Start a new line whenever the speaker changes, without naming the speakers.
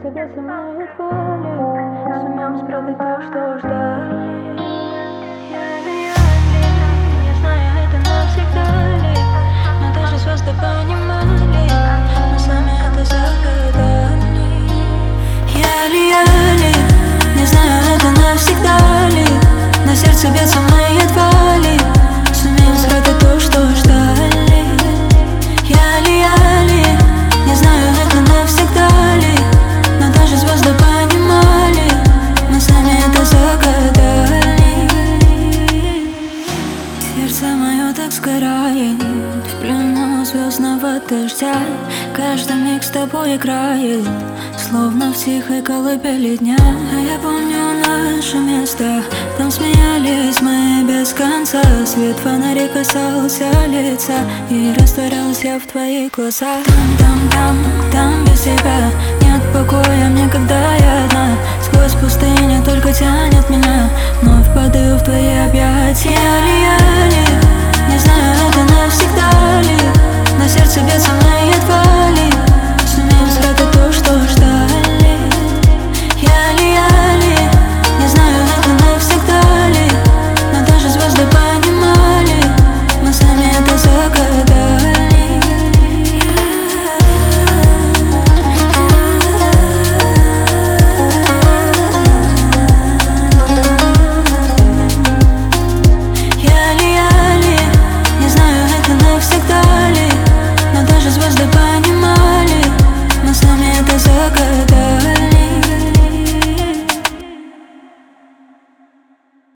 себе самой едва ли сумеем спрятать то, что ждали. Не знаю, это навсегда ли, но даже звезды понимали, мы сами это загадали. Я ли, не знаю, это навсегда ли, на сердце бьется мы едва ли сумеем спрятать то, что ждали. Я ли, не знаю, это навсегда ли, но даже звезды понимали, мы сами это загадали. Сердце мое так сгорает в плену звездного дождя. Каждый миг с тобой играет, словно в тихой колыбели дня. А я помню наше место, там смеялись мы без конца. Свет фонаря касался лица и растворялся в твоих глазах. Там без тебя нет покоя мне, когда я одна. Сквозь пустыню только тянет меня, вновь падаю в твои объятия. Я ли, не знаю, это